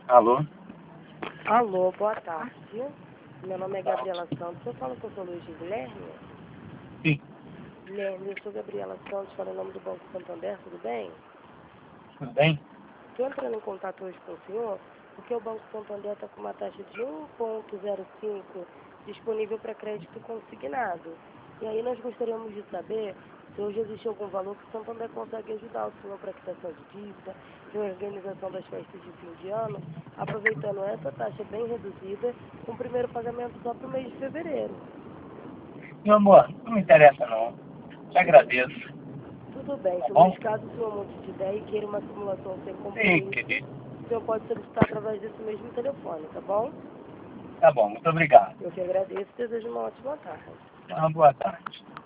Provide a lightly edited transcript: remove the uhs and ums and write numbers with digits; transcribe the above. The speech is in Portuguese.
Alô? Alô, boa tarde. Meu nome é Gabriela Santos. Eu falo com o Sr. Luiz Guilherme. Sim. Guilherme, eu sou Gabriela Santos, falo em nome do Banco Santander, tudo bem? Tudo bem? Estou entrando em contato hoje com o senhor, porque o Banco Santander está com uma taxa de 1,05 disponível para crédito consignado. E aí nós gostaríamos de saber se hoje existe algum valor que o Santander consegue ajudar o senhor para quitação de dívida, reorganização das festas de fim de ano, aproveitando essa taxa bem reduzida, com o primeiro pagamento só para o mês de fevereiro. Meu amor, não me interessa não. Te agradeço. Tudo bem, Tá se bom? nos caso o senhor mude de ideia e queira uma simulação sem Sim, compromisso, querido. o senhor pode solicitar através desse mesmo telefone, tá bom? Tá bom, muito obrigado. Eu que agradeço e desejo uma ótima tarde. Uma boa tarde.